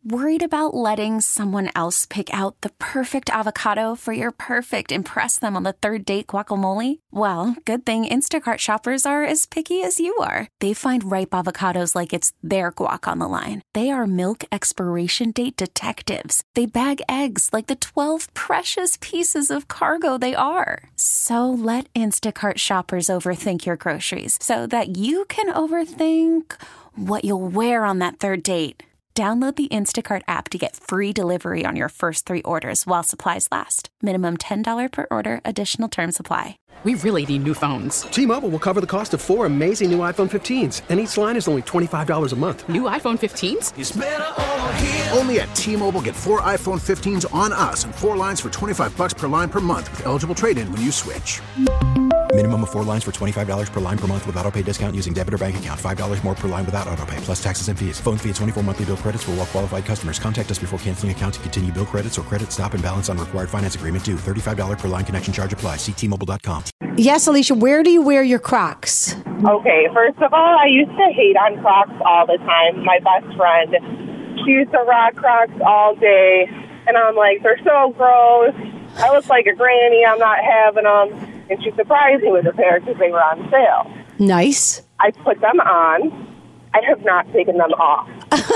Worried about letting someone else pick out the perfect avocado for your perfect impress them on the third date guacamole? Well, good thing Instacart shoppers are as picky as you are. They find ripe avocados like it's their guac on the line. They are milk expiration date detectives. They bag eggs like the 12 precious pieces of cargo they are. So let Instacart shoppers overthink your groceries so that you can overthink what you'll wear on that third date. Download the Instacart app to get free delivery on your first 3 orders while supplies last. Minimum $10 per order. Additional terms apply. We really need new phones. T-Mobile will cover the cost of 4 amazing new iPhone 15s, and each line is only $25 a month. New iPhone 15s? It's better over here. Only at T-Mobile, get 4 iPhone 15s on us and 4 lines for $25 per line per month with eligible trade-in when you switch. Minimum of 4 lines for $25 per line per month with autopay discount using debit or bank account. $5 more per line without autopay, plus taxes and fees. Phone fee at 24 monthly bill credits for well-qualified customers. Contact us before canceling account to continue bill credits or credit stop and balance on required finance agreement due. $35 per line connection charge applies. See T-Mobile.com. Yes, Alicia, where do you wear your Crocs? Okay, first of all, I used to hate on Crocs all the time. My best friend, she used to rock Crocs all day, and I'm like, they're so gross. I look like a granny. I'm not having them. And she surprised me with a pair because they were on sale. Nice. I put them on. I have not taken them off.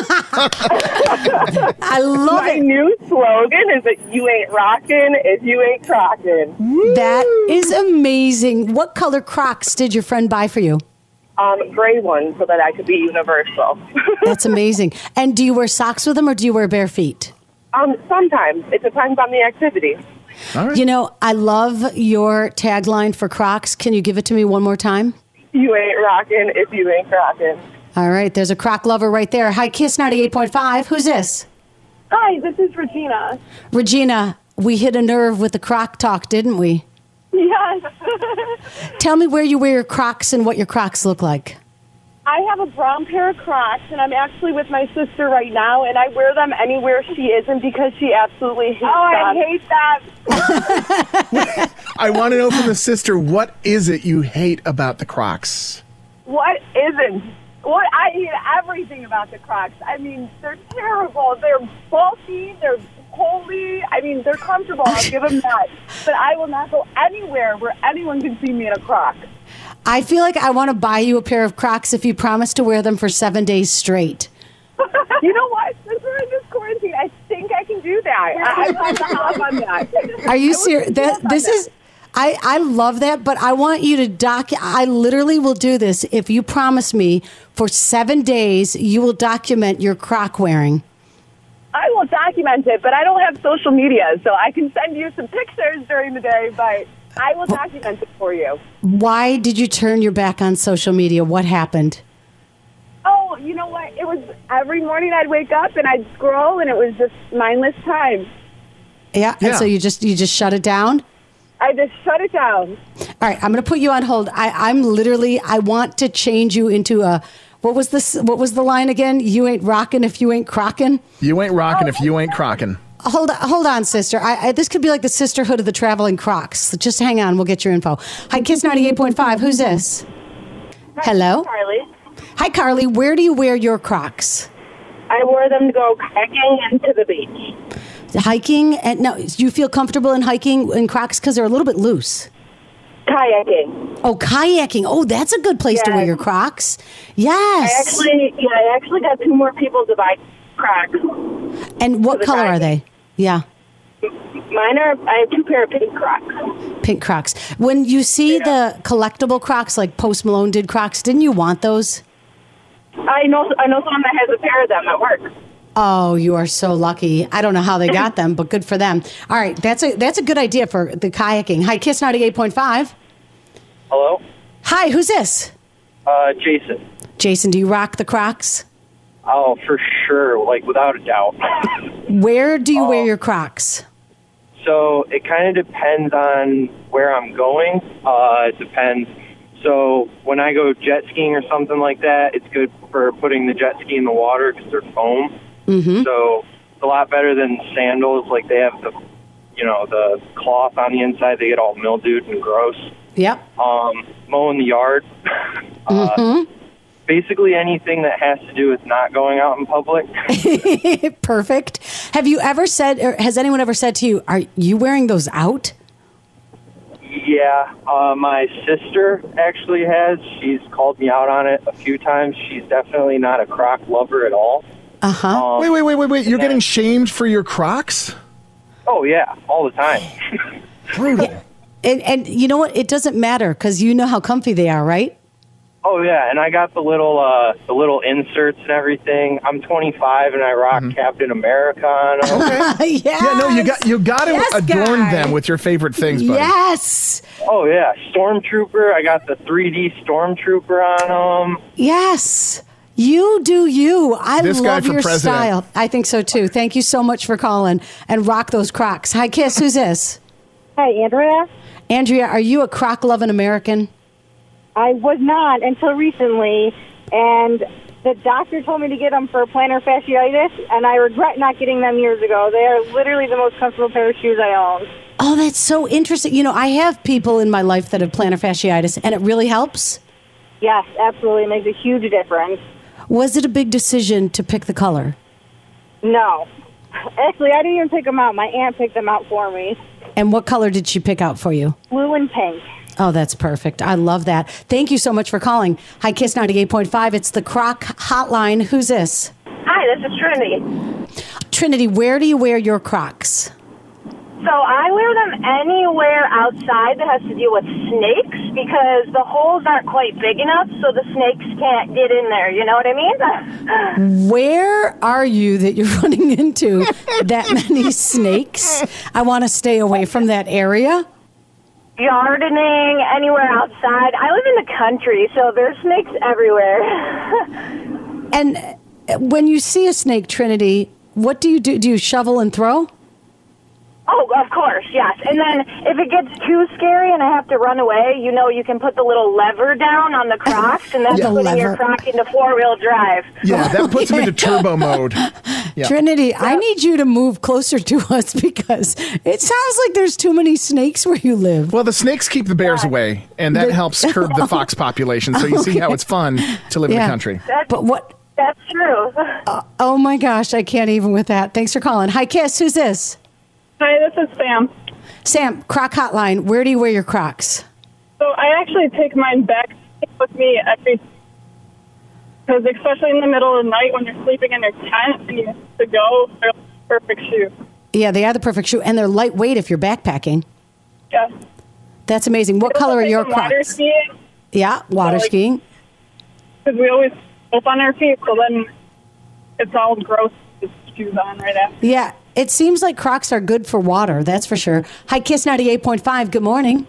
I love My it. new slogan is that you ain't rocking if you ain't crocking. That is amazing. What color Crocs did your friend buy for you? Gray ones so that I could be universal. That's amazing. And do you wear socks with them or do you wear bare feet? Sometimes. It depends on the activity. All right. You know, I love your tagline for Crocs. Can you give it to me one more time? You ain't rocking if you ain't crocking. All right. There's a Croc lover right there. Hi, Kiss 98.5. Who's this? Hi, this is Regina. Regina, we hit a nerve with the Croc talk, didn't we? Yes. Tell me where you wear your Crocs and what your Crocs look like. I have a brown pair of Crocs, and I'm actually with my sister right now, and I wear them anywhere she isn't because she absolutely hates them. I hate that. I want to know from the sister, what is it you hate about the Crocs? What isn't? What I hate everything about the Crocs. I mean, they're terrible. They're bulky. They're holy. I mean, they're comfortable. I'll give them that. But I will not go anywhere where anyone can see me in a Croc. I feel like I want to buy you a pair of Crocs if you promise to wear them for 7 days straight. You know what? Since we're in this quarantine, I think I can do that. I want to hop on that. Are you serious? I love that, but I want you to I literally will do this if you promise me for 7 days you will document your Croc wearing. I will document it, but I don't have social media, so I can send you some pictures during the day, but I will document it for you. Why did you turn your back on social media? What happened? Oh, you know what? It was every morning I'd wake up and I'd scroll, and it was just mindless time. Yeah. And so you just shut it down? I just shut it down. All right, I'm going to put you on hold. I want to change you into a, what was the line again? You ain't rocking if you ain't crocking? You ain't rocking if you ain't crocking. Hold on, sister. This could be like the sisterhood of the traveling Crocs. So just hang on. We'll get your info. Hi, Kiss 98.5. Who's this? Hello? Carly. Hi, Carly. Where do you wear your Crocs? I wore them to go kayaking and to the beach. Hiking? And no, do you feel comfortable in hiking in Crocs because they're a little bit loose? Kayaking. Oh, kayaking. Oh, that's a good place to wear your Crocs. Yes. I actually got 2 more people to buy Crocs. And what color are they? Yeah. I have 2 pair of pink Crocs. Pink Crocs. When you see the collectible Crocs, like Post Malone did Crocs, didn't you want those? I know someone that has a pair of them at work. Oh, you are so lucky. I don't know how they got them, but good for them. All right, that's a good idea for the kayaking. Hi, Kiss 98.5. Hello? Hi, who's this? Jason. Jason, do you rock the Crocs? Oh, for sure, like without a doubt. Where do you wear your Crocs? So it kind of depends on where I'm going. It depends. So when I go jet skiing or something like that, it's good for putting the jet ski in the water because they're foam. Mm-hmm. So it's a lot better than sandals. Like they have the cloth on the inside. They get all mildewed and gross. Yep. Mowing the yard. Mm-hmm. basically anything that has to do with not going out in public. Perfect. Have you ever said, or has anyone ever said to you, are you wearing those out? Yeah, my sister actually has. She's called me out on it a few times. She's definitely not a Croc lover at all. Uh-huh. Wait. You're getting shamed for your Crocs? Oh, yeah, all the time. Yeah. And you know what? It doesn't matter because you know how comfy they are, right? Oh, yeah, and I got the little inserts and everything. I'm 25, and I rock Captain America on them. Okay. Yes. Yeah, no, you got to Yes, adorn guy. them with your favorite things, buddy. Yes. Oh, yeah, Stormtrooper. I got the 3D Stormtrooper on them. Yes. You do you. I This guy love for your president. style. I think so, too. Thank you so much for calling and rock those Crocs. Hi, Kiss. Who's this? Hi, Andrea. Andrea, are you a Croc-loving American? I was not until recently, and the doctor told me to get them for plantar fasciitis, and I regret not getting them years ago. They are literally the most comfortable pair of shoes I own. Oh, that's so interesting. You know, I have people in my life that have plantar fasciitis, and it really helps. Yes, absolutely. It makes a huge difference. Was it a big decision to pick the color? No. Actually, I didn't even pick them out. My aunt picked them out for me. And what color did she pick out for you? Blue and pink. Oh, that's perfect. I love that. Thank you so much for calling. Hi, Kiss 98.5. It's the Croc Hotline. Who's this? Hi, this is Trinity. Trinity, where do you wear your Crocs? So I wear them anywhere outside that has to deal with snakes because the holes aren't quite big enough, so the snakes can't get in there. You know what I mean? Where are you that you're running into that many snakes? I want to stay away from that area. Gardening, anywhere outside. I live in the country, so there's snakes everywhere. And when you see a snake, Trinity, what do you do? Do you shovel and throw? Oh, of course, yes. And then if it gets too scary and I have to run away, you know, you can put the little lever down on the Crocs, and that's Yeah. putting The your lever. Croc into four-wheel drive. Yeah, that puts them into turbo mode. Yeah. Trinity, I need you to move closer to us because it sounds like there's too many snakes where you live. Well, the snakes keep the bears away, and that helps curb the fox population. So you see how it's fun to live in the country. But what? That's true. Oh my gosh, I can't even with that. Thanks for calling. Hi, Kiss. Who's this? Hi, this is Sam. Sam, Croc Hotline. Where do you wear your Crocs? So I actually take mine back with me every, because especially in the middle of the night when you're sleeping in your tent and you have to go, they're the perfect shoe. Yeah, they are the perfect shoe, and they're lightweight if you're backpacking. Yes. That's amazing. What color are your Water Crocs? skiing, Yeah, water skiing. because we always soap on our feet, so then it's all gross with shoes on right after. Yeah, it seems like Crocs are good for water, that's for sure. Hi, Kiss 98.5. Good morning.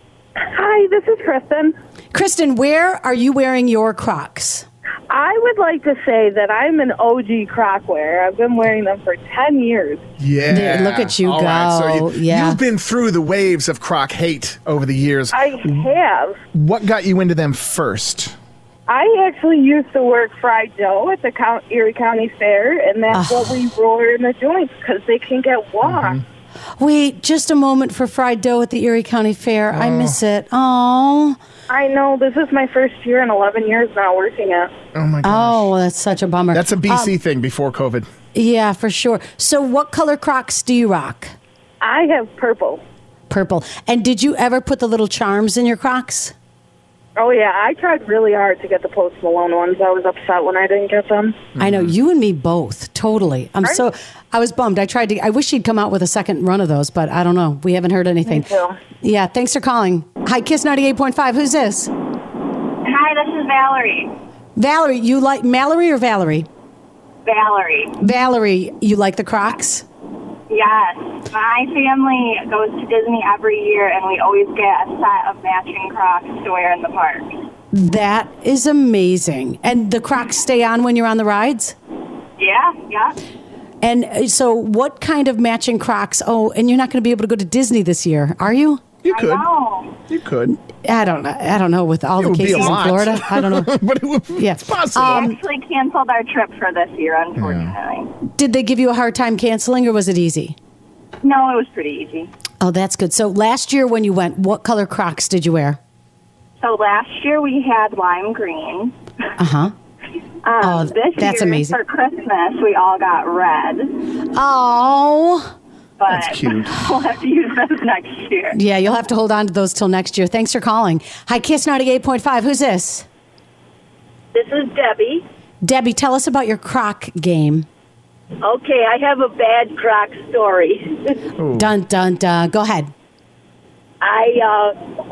Hi, this is Kristen. Kristen, where are you wearing your Crocs? I would like to say that I'm an OG Croc wearer. I've been wearing them for 10 years. Yeah. There, look at you All go. right, so Yeah. you've been through the waves of Croc hate over the years. I have. What got you into them first? I actually used to work fried dough at the Erie County Fair, and that's what we roll in the joints because they can get warm. Wait, just a moment for fried dough at the Erie County Fair. I miss it. Oh. I know. This is my first year in 11 years now working it. Oh, my gosh. Oh, that's such a bummer. That's a BC thing before COVID. Yeah, for sure. So what color Crocs do you rock? I have purple. Purple. And did you ever put the little charms in your Crocs? Oh, yeah. I tried really hard to get the Post Malone ones. I was upset when I didn't get them. I know, you and me both. Totally. I was bummed. I wish he'd come out with a second run of those, but I don't know. We haven't heard anything. Me too. Yeah, thanks for calling. Hi, Kiss 98.5. Who's this? Hi, this is Valerie. Valerie, you like Mallory or Valerie? Valerie. Valerie, you like the Crocs? Yes. My family goes to Disney every year, and we always get a set of matching Crocs to wear in the park. That is amazing. And the Crocs stay on when you're on the rides? Yeah. And so what kind of matching Crocs? Oh, and you're not going to be able to go to Disney this year, are you? You could. I know. You could. I don't know with all It the would be a cases in lot. Florida. I don't know. But it's possible. We actually canceled our trip for this year, unfortunately. Did they give you a hard time canceling or was it easy? No, it was pretty easy. Oh, that's good. So last year when you went, what color Crocs did you wear? So last year we had lime green. Uh-huh. This that's year, amazing. For Christmas, we all got red. Oh. But That's cute. we'll have to use those next year. Yeah, you'll have to hold on to those till next year. Thanks for calling. Hi, Kiss 98.5. Who's this? This is Debbie. Debbie, tell us about your Croc game. Okay, I have a bad Croc story. Dun, dun, dun. Go ahead. I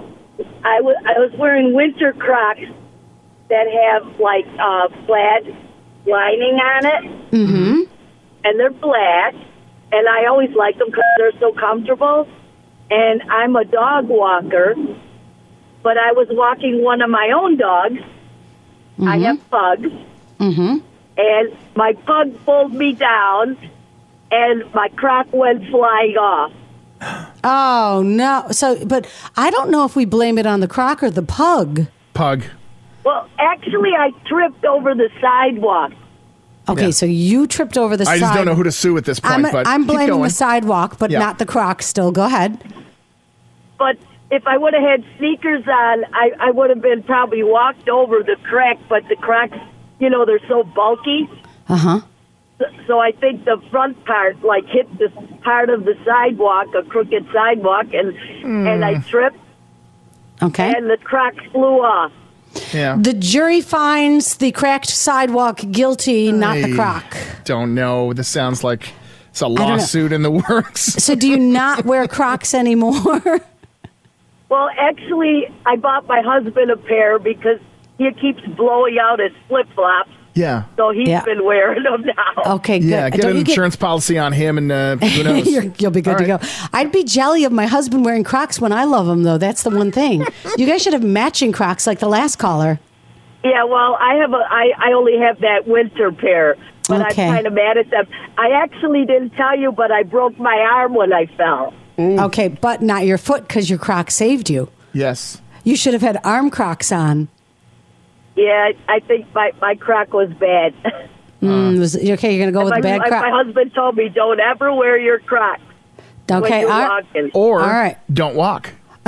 was wearing winter Crocs that have like plaid lining on it. Mm-hmm. And they're black. And I always like them because they're so comfortable. And I'm a dog walker, but I was walking one of my own dogs. Mm-hmm. I have pugs. Mm-hmm. And my pug pulled me down, and my Croc went flying off. Oh, no. So, but I don't know if we blame it on the Croc or the pug. Pug. Well, actually, I tripped over the sidewalk. Okay, so you tripped over the I sidewalk. just don't know who to sue at this point, but I'm keep blaming going. the sidewalk, but Yeah. not the Croc still. Go ahead. But if I would have had sneakers on, I would have been probably walked over the crack, but the Crocs, you know, they're so bulky. Uh-huh. So I think the front part, like, hit this part of the sidewalk, a crooked sidewalk, and I tripped. Okay. And the Crocs flew off. Yeah. The jury finds the cracked sidewalk guilty, not the Croc. Don't know. This sounds like it's a don't know. lawsuit in the works. So do you not wear Crocs anymore? Well, actually, I bought my husband a pair because he keeps blowing out his flip-flops. Yeah. So he's been wearing them now. Okay, good. Yeah, get Don't an you insurance policy on him, and who knows? You'll be good to go. I'd be jelly of my husband wearing Crocs when I love him, though. That's the one thing. You guys should have matching Crocs like the last caller. Yeah, well, I only have that winter pair, but Okay. I'm kind of mad at them. I actually didn't tell you, but I broke my arm when I fell. Okay, but not your foot because your Crocs saved you. Yes. You should have had arm Crocs on. Yeah, I think my Croc was bad. Okay, you're going to go with the bad my Croc. husband told me, don't ever wear your Crocs when Okay, you're all right. walking. Or All right. don't walk.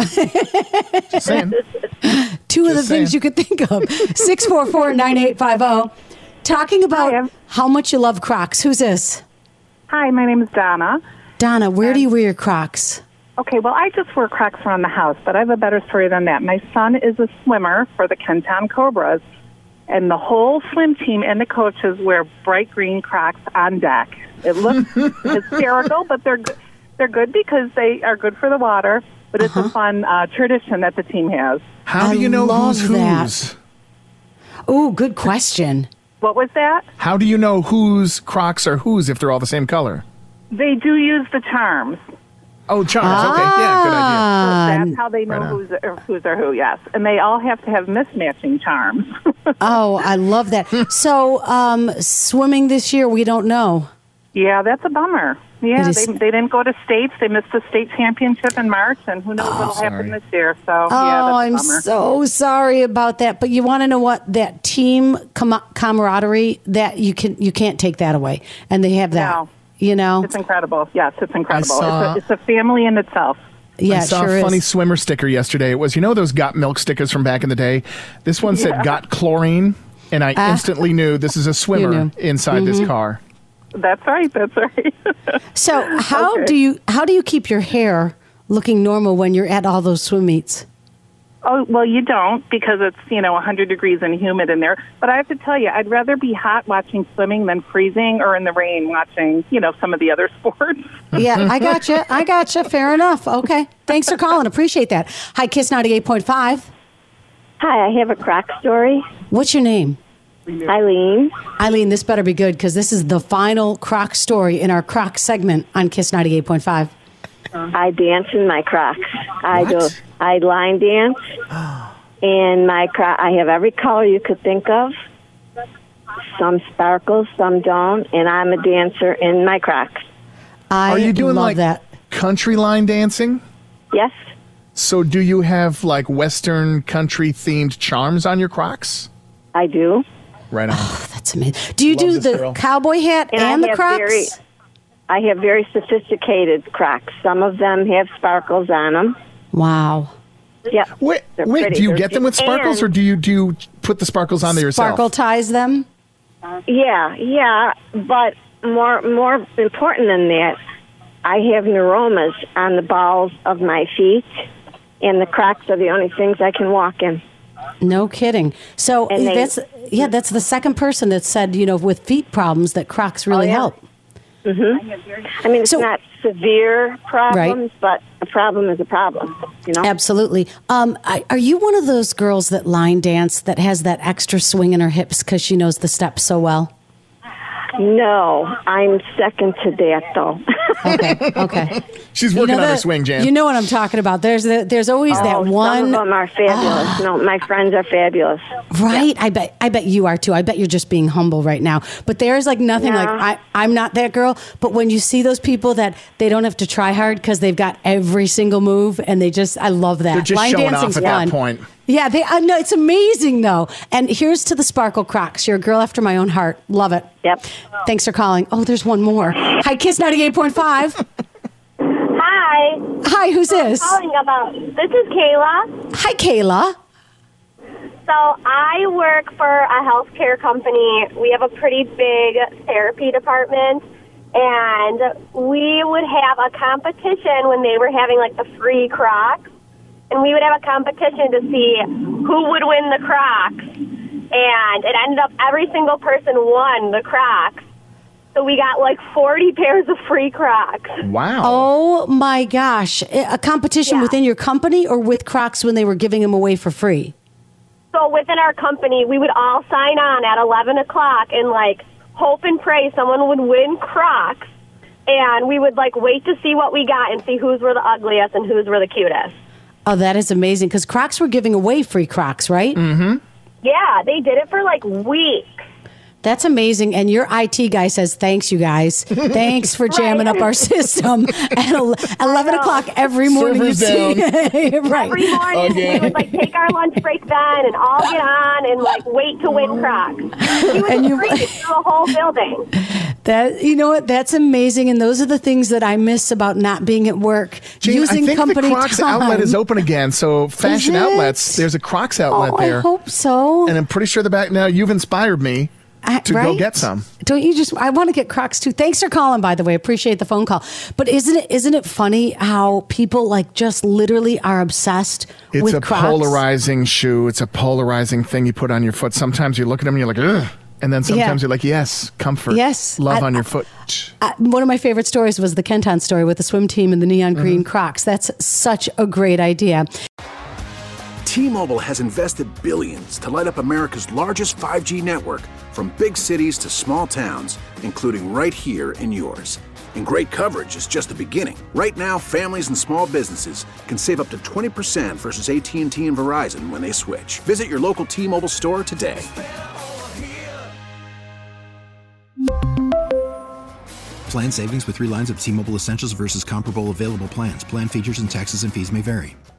Just saying. Two of the Just things saying. you could think of. 644-9850. Talking about how much you love Crocs. Who's this? Hi, my name is Donna. Donna, where do you wear your Crocs? Okay, well, I just wear Crocs around the house, but I have a better story than that. My son is a swimmer for the Kenton Cobras, and the whole swim team and the coaches wear bright green Crocs on deck. It looks hysterical, but they're good because they are good for the water, but it's a fun tradition that the team has. How do you know who's whose? Oh, good question. What was that? How do you know whose Crocs are whose if they're all the same color? They do use the charms. Oh, charms. Okay, yeah, good idea. So that's how they know who's are who, yes. And they all have to have mismatching charms. Oh, I love that. So, swimming this year, we don't know. Yeah, that's a bummer. Yeah, they didn't go to states. They missed the state championship in March, and who knows what'll happen this year. So, yeah, that's I'm a bummer. so sorry about that. But you want to know what? That team camaraderie, that you can't take that away. And they have that. No. You know? It's incredible. Yes, it's incredible. saw- It's a family in itself. Yeah, I saw it sure a funny is. swimmer sticker yesterday. It was, you know those Got Milk stickers from back in the day? This one said Got Chlorine, and I instantly knew this is a swimmer knew. inside this Mhm. car. That's right. That's right. So how do you keep your hair looking normal when you're at all those swim meets? Oh, well, you don't because it's, 100 degrees and humid in there. But I have to tell you, I'd rather be hot watching swimming than freezing or in the rain watching, some of the other sports. Yeah, I gotcha. Fair enough. Okay. Thanks for calling. Appreciate that. Hi, Kiss 98.5. Hi, I have a Croc story. What's your name? Eileen. Eileen, this better be good because this is the final Croc story in our Croc segment on Kiss 98.5. I dance in my Crocs. I line dance, and my Croc. I have every color you could think of. Some sparkles, some don't, and I'm a dancer in my Crocs. Are you doing love like that. country line dancing? Yes. So do you have like Western country themed charms on your Crocs? I do. Right on. That's amazing. Do you Love do this the girl. cowboy hat and I the have Crocs? I have very sophisticated Crocs. Some of them have sparkles on them. Wow. Yeah. Wait, They're do you pretty. get them with sparkles, And- or do you put the sparkles on there yourself. Sparkle ties them? Yeah, but more important than that, I have neuromas on the balls of my feet, and the Crocs are the only things I can walk in. No kidding. So that's the second person that said, with feet problems that Crocs really help. Mm-hmm. I mean, it's not severe problems, but a problem is a problem, Absolutely. Are you one of those girls that line dance that has that extra swing in her hips because she knows the steps so well? No, I'm second to that, though. Okay. She's working on her swing, Jan. You know what I'm talking about. There's always that one. Some of them are fabulous. No, my friends are fabulous. Right? Yeah. I bet you are too. I bet you're just being humble right now. But there's like nothing like I'm not that girl. But when you see those people that they don't have to try hard because they've got every single move and I love that. They're just Line showing dancing's off at fun. that point. Yeah, no, it's amazing though. And here's to the Sparkle Crocs. You're a girl after my own heart. Love it. Yep. Thanks for calling. Oh, there's one more. Hi, Kiss 98.5. Hi, who's this? This is Kayla. Hi, Kayla. So I work for a healthcare company. We have a pretty big therapy department, and we would have a competition when they were having like the free Crocs, and we would have a competition to see who would win the Crocs, and it ended up every single person won the Crocs. So we got like 40 pairs of free Crocs. Wow. Oh my gosh. A competition within your company or with Crocs when they were giving them away for free? So within our company, we would all sign on at 11 o'clock and like hope and pray someone would win Crocs. And we would like wait to see what we got and see whose were the ugliest and whose were the cutest. Oh, that is amazing because Crocs were giving away free Crocs, right? Mm-hmm. Yeah, they did it for like weeks. That's amazing. And your IT guy says, thanks, you guys. Thanks for jamming up our system at 11 o'clock every morning. Servers down. Right. Every morning we would like take our lunch break then and all get on and like wait to win Crocs. He was free through the whole building. That, you know what? That's amazing. And those are the things that I miss about not being at work. Jane, using I think company the Crocs time. outlet is open again. So fashion Is it? outlets, there's a Crocs outlet there. I hope so. And I'm pretty sure they're back now. You've inspired me to go get some. Don't you just? I want to get Crocs too. Thanks for calling, by the way. Appreciate the phone call. But isn't it funny how people like just literally are obsessed It's with a Crocs? polarizing shoe. It's a polarizing thing you put on your foot. Sometimes you look at them and you're like, ugh. And then sometimes you're like, yes, comfort. Yes. Love on your foot. One of my favorite stories was the Kenton story with the swim team and the neon green Crocs. That's such a great idea. T-Mobile has invested billions to light up America's largest 5G network, from big cities to small towns, including right here in yours. And great coverage is just the beginning. Right now, families and small businesses can save up to 20% versus AT&T and Verizon when they switch. Visit your local T-Mobile store today. Plan savings with 3 lines of T-Mobile Essentials versus comparable available plans. Plan features and taxes and fees may vary.